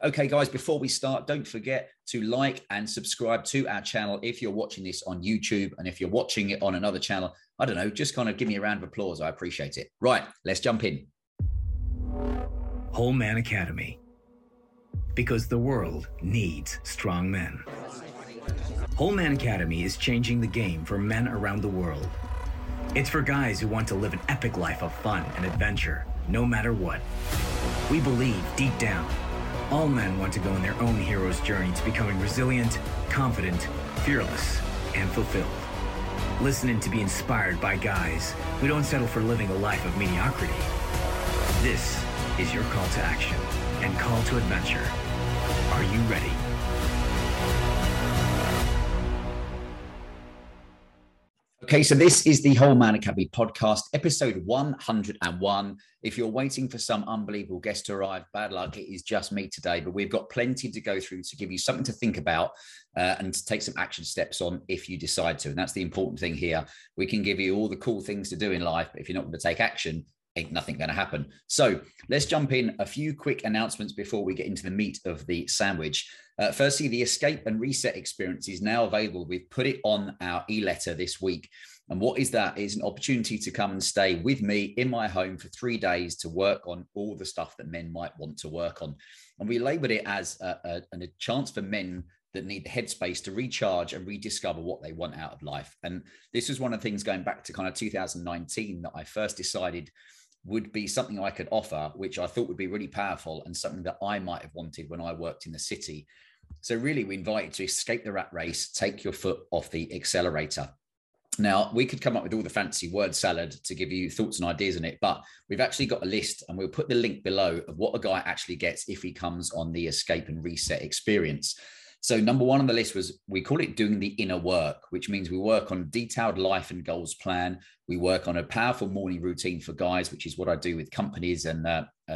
Okay, guys, before we start, don't forget to like and subscribe to our channel if you're watching this on YouTube. And if you're watching it on another channel, I don't know, just kind of give me a round of applause. I appreciate it. Right, let's jump in. Whole Man Academy. Because the world needs strong men. Whole Man Academy is changing the game for men around the world. It's for guys who want to live an epic life of fun and adventure, no matter what. We believe deep down, all men want to go on their own hero's journey to becoming resilient, confident, fearless, and fulfilled. Listen in to be inspired by guys who don't settle for living a life of mediocrity. This is your call to action and call to adventure. Are you ready? Okay, so this is the Whole Man Academy podcast, episode 101. If you're waiting for some unbelievable guest to arrive, bad luck, it is just me today, but we've got plenty to go through to give you something to think about and to take some action steps on if you decide to. And that's the important thing here. We can give you all the cool things to do in life, but if you're not going to take action, ain't nothing going to happen. So let's jump in. A few quick announcements before we get into the meat of the sandwich. Firstly, the Escape and Reset experience is now available. We've put it on our e-letter this week. And what is that? It's an opportunity to come and stay with me in my home for 3 days to work on all the stuff that men might want to work on. And we labeled it as a chance for men that need the headspace to recharge and rediscover what they want out of life. And this was one of the things going back to kind of 2019 that I first decided would be something I could offer, which I thought would be really powerful and something that I might have wanted when I worked in the city. So really, we invite you to escape the rat race, take your foot off the accelerator. Now, we could come up with all the fancy word salad to give you thoughts and ideas on it, but we've actually got a list and we'll put the link below of what a guy actually gets if he comes on the Escape and Reset experience. So number one on the list was, we call it doing the inner work, which means we work on a detailed life and goals plan. We work on a powerful morning routine for guys, which is what I do with companies. And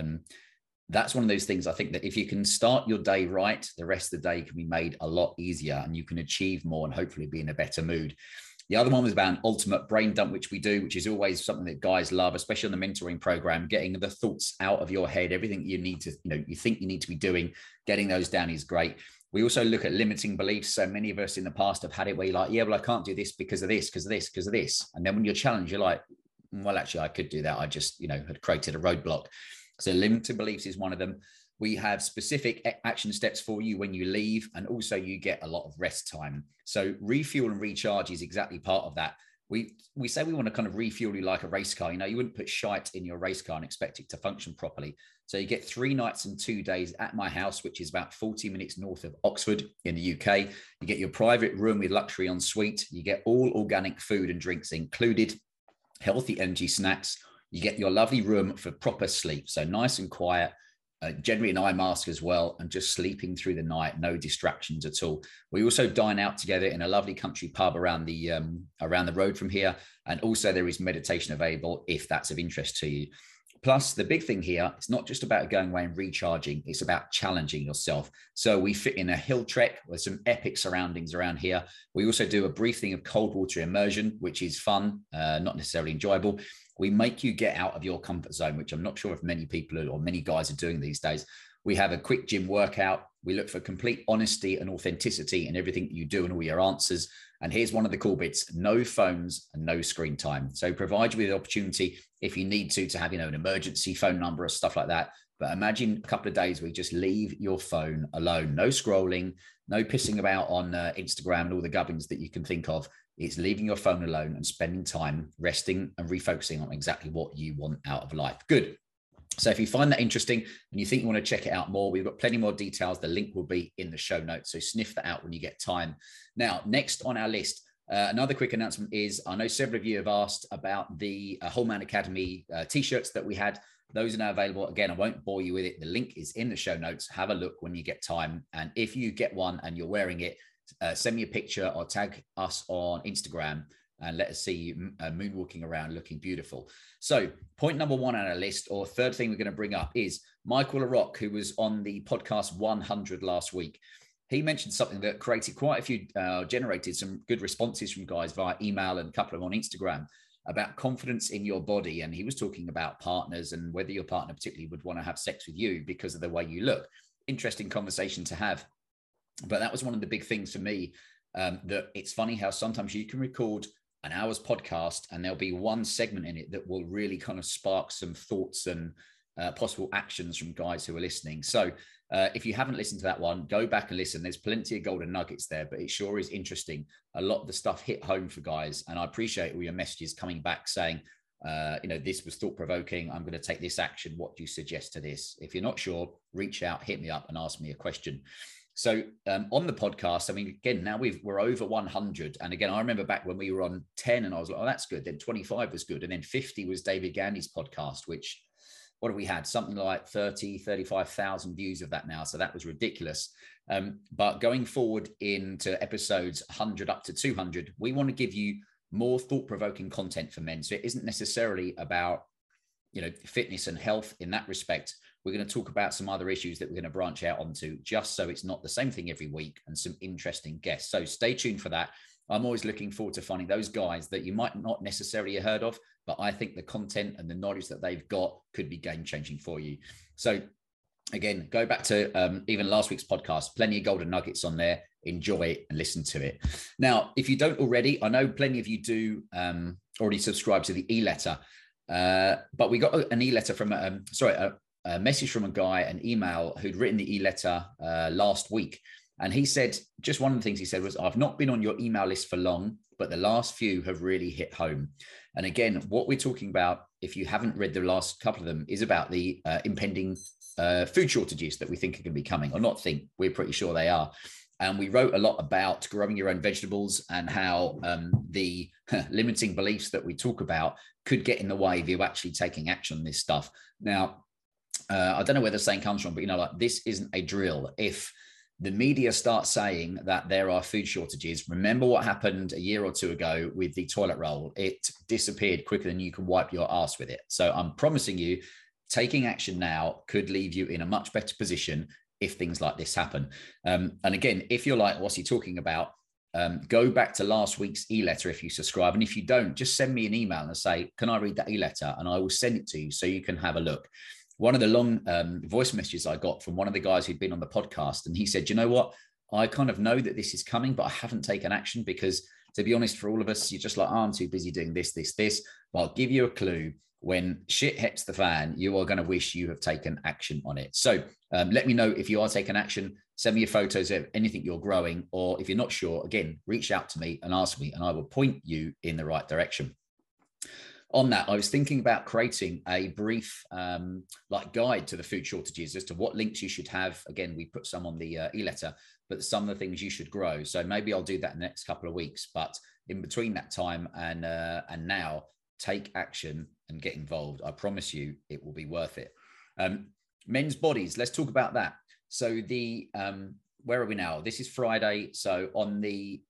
that's one of those things I think that if you can start your day right, the rest of the day can be made a lot easier and you can achieve more and hopefully be in a better mood. The other one was about an ultimate brain dump, which we do, which is always something that guys love, especially on the mentoring program, getting the thoughts out of your head, everything you need to, you think you need to be doing, getting those down is great. We also look at limiting beliefs. So many of us in the past have had it where you're like, yeah, well, I can't do this because of this, because of this, because of this. And then when you're challenged, you're like, well, actually, I could do that. I just, had created a roadblock. So limiting beliefs is one of them. We have specific action steps for you when you leave, and also you get a lot of rest time. So refuel and recharge is exactly part of that. We say we want to kind of refuel you like a race car. You wouldn't put shite in your race car and expect it to function properly. So you get 3 nights and 2 days at my house, which is about 40 minutes north of Oxford in the UK. You get your private room with luxury en suite. You get all organic food and drinks included, healthy energy snacks. You get your lovely room for proper sleep. So nice and quiet. Generally an eye mask as well, and just sleeping through the night, no distractions at all. We also dine out together in a lovely country pub around the road from here, and also there is meditation available if that's of interest to you. Plus, the big thing here, it's not just about going away and recharging, it's about challenging yourself. So we fit in a hill trek with some epic surroundings around here. We also do a brief thing of cold water immersion, which is fun, not necessarily enjoyable. We make you get out of your comfort zone, which I'm not sure if many people or many guys are doing these days. We have a quick gym workout. We look for complete honesty and authenticity in everything you do and all your answers. And here's one of the cool bits: no phones and no screen time. So provide you with the opportunity, if you need to have, an emergency phone number or stuff like that. But imagine a couple of days where you just leave your phone alone. No scrolling, no pissing about on Instagram and all the gubbins that you can think of. It's leaving your phone alone and spending time resting and refocusing on exactly what you want out of life. Good. So if you find that interesting and you think you want to check it out more, we've got plenty more details. The link will be in the show notes. So sniff that out when you get time. Now, next on our list, another quick announcement is, I know several of you have asked about the Whole Man Academy t-shirts that we had. Those are now available. Again, I won't bore you with it. The link is in the show notes. Have a look when you get time. And if you get one and you're wearing it, send me a picture or tag us on Instagram and let us see you moonwalking around looking beautiful. So point number one on our list, or third thing we're going to bring up, is Michael LaRock, who was on the podcast 100 last week. He mentioned something that created quite a few, generated some good responses from guys via email and a couple of them on Instagram, about confidence in your body. And he was talking about partners and whether your partner particularly would want to have sex with you because of the way you look. interesting conversation to have. But that was one of the big things for me, that it's funny how sometimes you can record an hour's podcast and there'll be one segment in it that will really kind of spark some thoughts and possible actions from guys who are listening. So if you haven't listened to that one, go back and listen. There's plenty of golden nuggets there, but it sure is interesting. A lot of the stuff hit home for guys. And I appreciate all your messages coming back saying, this was thought-provoking. I'm going to take this action. What do you suggest to this? If you're not sure, reach out, hit me up and ask me a question. So on the podcast, I mean, again, now we're over 100. And again, I remember back when we were on 10 and I was like, oh, that's good. Then 25 was good. And then 50 was David Gandy's podcast, which, what have we had? Something like 35,000 views of that now. So that was ridiculous. But going forward into episodes 100 up to 200, we want to give you more thought-provoking content for men. So it isn't necessarily about, fitness and health in that respect. We're going to talk about some other issues that we're going to branch out onto, just so it's not the same thing every week, and some interesting guests. So stay tuned for that. I'm always looking forward to finding those guys that you might not necessarily have heard of, but I think the content and the knowledge that they've got could be game-changing for you. So again, go back to even last week's podcast, plenty of golden nuggets on there. Enjoy it and listen to it. Now, if you don't already, I know plenty of you do already subscribe to the e-letter, but we got an e-letter from, a message from a guy, an email, who'd written the e-letter last week. And he said, just one of the things he said was, I've not been on your email list for long, but the last few have really hit home. And again, what we're talking about, if you haven't read the last couple of them, is about the impending food shortages that we think are going to be coming, or not think, we're pretty sure they are. And we wrote a lot about growing your own vegetables and how the limiting beliefs that we talk about could get in the way of you actually taking action on this stuff. Now, I don't know where the saying comes from, but this isn't a drill. If the media starts saying that there are food shortages, remember what happened a year or two ago with the toilet roll. It disappeared quicker than you can wipe your ass with it. So I'm promising you, taking action now could leave you in a much better position if things like this happen. And again, if you're like, what's he talking about? Go back to last week's e-letter if you subscribe. And if you don't, just send me an email and say, can I read that e-letter? And I will send it to you so you can have a look. One of the long voice messages I got from one of the guys who'd been on the podcast, and he said, you know what? I kind of know that this is coming, but I haven't taken action because, to be honest, for all of us, you're just like, oh, I'm too busy doing this. But I'll give you a clue. When shit hits the fan, you are going to wish you have taken action on it. So let me know if you are taking action. Send me your photos of anything you're growing, or if you're not sure, again, reach out to me and ask me, and I will point you in the right direction. On that, I was thinking about creating a brief guide to the food shortages as to what links you should have. Again, we put some on the e-letter, but some of the things you should grow. So maybe I'll do that in the next couple of weeks. But in between that time and now, take action and get involved. I promise you it will be worth it. Men's bodies, let's talk about that. So where are we now? This is Friday. So on the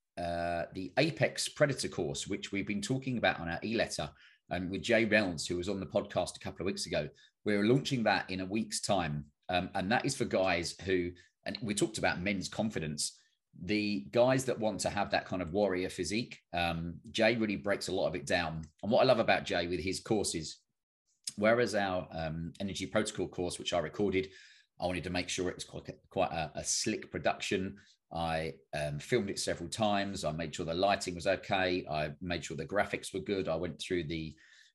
Apex Predator course, which we've been talking about on our e-letter, and with Jay Reynolds, who was on the podcast a couple of weeks ago, we're launching that in a week's time. And that is for guys who, and we talked about men's confidence, the guys that want to have that kind of warrior physique. Jay really breaks a lot of it down. And what I love about Jay with his courses, whereas our Energy Protocol course, which I recorded, I wanted to make sure it was quite a slick production. I filmed it several times. I made sure the lighting was okay. I made sure the graphics were good. I went through the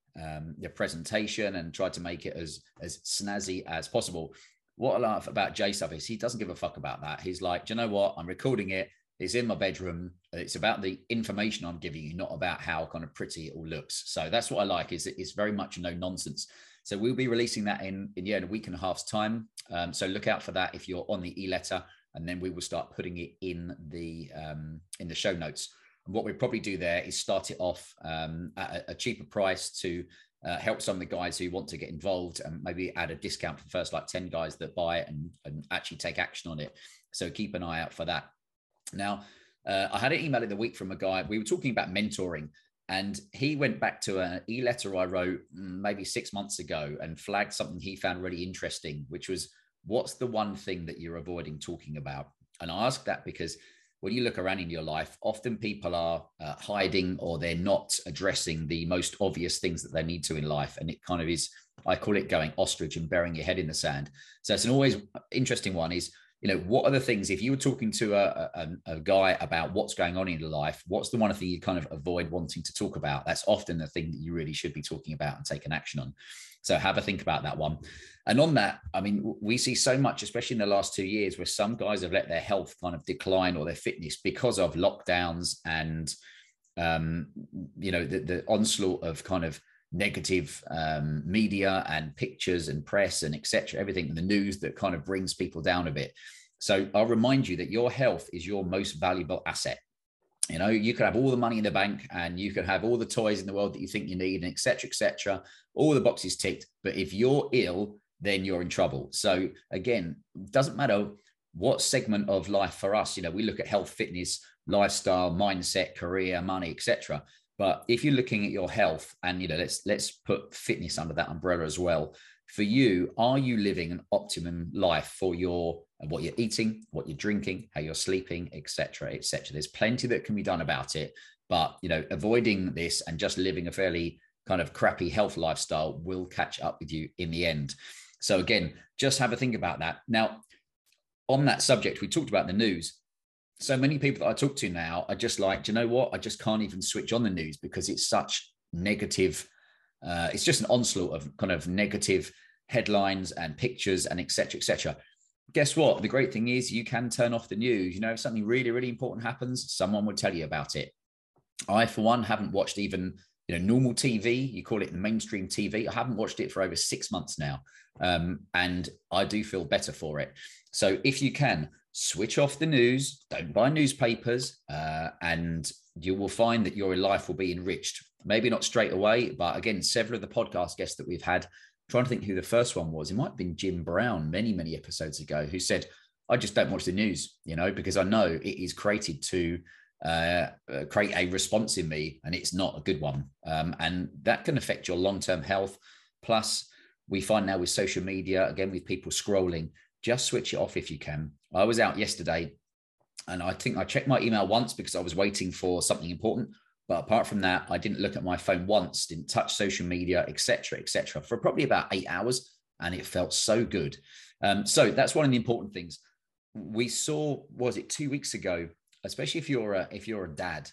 presentation and tried to make it as snazzy as possible. What I love about Jay stuff is he doesn't give a fuck about that. He's like, do you know what? I'm recording it. It's in my bedroom. It's about the information I'm giving you, not about how kind of pretty it all looks. So that's what I like, is it's very much no nonsense. So we'll be releasing that in a week and a half's time. So look out for that if you're on the e-letter, and then we will start putting it in the show notes. And what we'll probably do there is start it off at a cheaper price to help some of the guys who want to get involved, and maybe add a discount for the first 10 guys that buy it and actually take action on it. So keep an eye out for that. Now, I had an email in the week from a guy. We were talking about mentoring, and he went back to an e-letter I wrote maybe 6 months ago and flagged something he found really interesting, which was, what's the one thing that you're avoiding talking about? And I ask that because when you look around in your life, often people are hiding, or they're not addressing the most obvious things that they need to in life. And it kind of is I call it going ostrich and burying your head in the sand. So it's an always interesting one is, what are the things, if you were talking to a guy about what's going on in your life, what's the one thing you kind of avoid wanting to talk about? That's often the thing that you really should be talking about and taking action on. So have a think about that one. And on that, I mean, we see so much, especially in the last 2 years, where some guys have let their health kind of decline or their fitness because of lockdowns and, the onslaught of kind of negative media and pictures and press and etc. Everything in the news that kind of brings people down a bit. So I'll remind you that your health is your most valuable asset. You could have all the money in the bank and you could have all the toys in the world that you think you need and etc., all the boxes ticked. But if you're ill, then you're in trouble. So again, it doesn't matter what segment of life for us, we look at health, fitness, lifestyle, mindset, career, money, etc. But if you're looking at your health and, let's put fitness under that umbrella as well. For you, are you living an optimum life for what you're eating, what you're drinking, how you're sleeping, etc., etc.? There's plenty that can be done about it, but, avoiding this and just living a fairly kind of crappy health lifestyle will catch up with you in the end. So again, just have a think about that. Now, on that subject, we talked about the news. So many people that I talk to now are just like, do you know what? I just can't even switch on the news because it's such negative. It's just an onslaught of kind of negative headlines and pictures and et cetera, et cetera. Guess what? The great thing is you can turn off the news. If something really, really important happens, someone will tell you about it. I, for one, haven't watched even, normal TV. You call it the mainstream TV. I haven't watched it for over 6 months now. And I do feel better for it. So if you can, switch off the news, don't buy newspapers, and you will find that your life will be enriched. Maybe not straight away, but again, several of the podcast guests that we've had, I'm trying to think who the first one was. It might have been Jim Brown many, many episodes ago, who said, I just don't watch the news, because I know it is created to create a response in me and it's not a good one. And that can affect your long-term health. Plus, we find now with social media, again, with people scrolling, just switch it off if you can. I was out yesterday and I think I checked my email once because I was waiting for something important. But apart from that, I didn't look at my phone once, didn't touch social media, etc., for probably about 8 hours. And it felt so good. So that's one of the important things. We saw, was it 2 weeks ago, especially if you're a dad,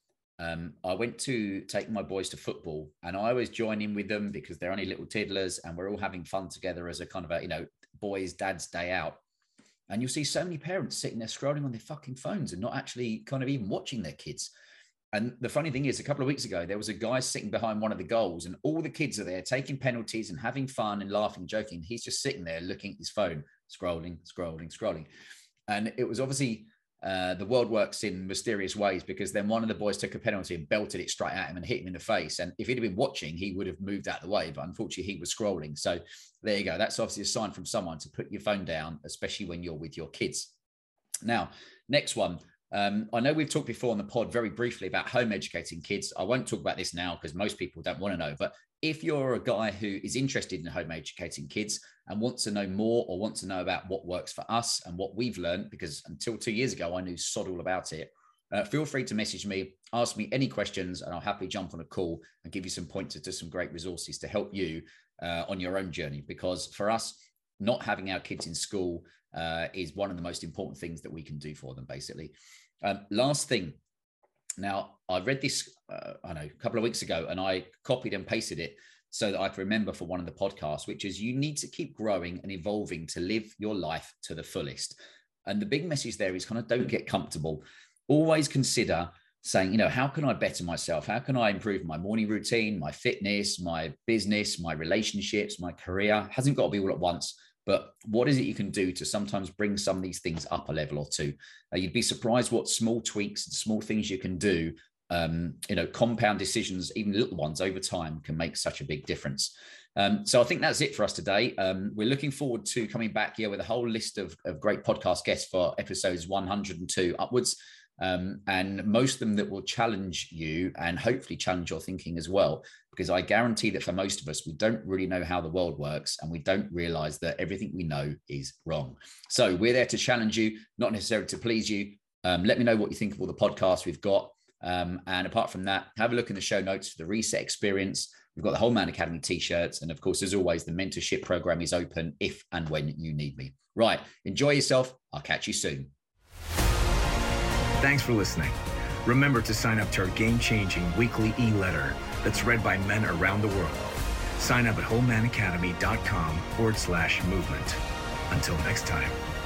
I went to take my boys to football and I always join in with them because they're only little tiddlers and we're all having fun together as a kind of a, boys, dad's day out. And you'll see so many parents sitting there scrolling on their fucking phones and not actually kind of even watching their kids. And the funny thing is, a couple of weeks ago, there was a guy sitting behind one of the goals and all the kids are there taking penalties and having fun and laughing, joking. He's just sitting there looking at his phone, scrolling. And it was obviously the world works in mysterious ways because then one of the boys took a penalty and belted it straight at him and hit him in the face. And if he'd have been watching, he would have moved out of the way. But unfortunately, he was scrolling. So there you go. That's obviously a sign from someone to put your phone down, especially when you're with your kids. Now, next one. I know we've talked before on the pod very briefly about home educating kids. I won't talk about this now because most people don't want to know. But if you're a guy who is interested in home educating kids and wants to know more or wants to know about what works for us and what we've learned, because until 2 years ago, I knew sod all about it, feel free to message me, ask me any questions, and I'll happily jump on a call and give you some pointers to some great resources to help you on your own journey. Because for us, not having our kids in school is one of the most important things that we can do for them, basically. Last thing. Now, I read this, a couple of weeks ago, and I copied and pasted it so that I can remember for one of the podcasts, which is you need to keep growing and evolving to live your life to the fullest. And the big message there is kind of don't get comfortable. Always consider saying, how can I better myself? How can I improve my morning routine, my fitness, my business, my relationships, my career? It hasn't got to be all at once. But what is it you can do to sometimes bring some of these things up a level or two? You'd be surprised what small tweaks and small things you can do. Compound decisions, even little ones over time, can make such a big difference. So I think that's it for us today. We're looking forward to coming back here with a whole list of great podcast guests for episodes 102 upwards. And most of them that will challenge you and hopefully challenge your thinking as well, because I guarantee that for most of us, we don't really know how the world works and we don't realize that everything we know is wrong. So we're there to challenge you, not necessarily to please you. Let me know what you think of all the podcasts we've got. And apart from that, have a look in the show notes for the Reset Experience. We've got the Whole Man Academy t-shirts. And of course, as always, the mentorship program is open if and when you need me. Right. Enjoy yourself. I'll catch you soon. Thanks for listening. Remember to sign up to our game-changing weekly e-letter that's read by men around the world. Sign up at wholemanacademy.com/movement. Until next time.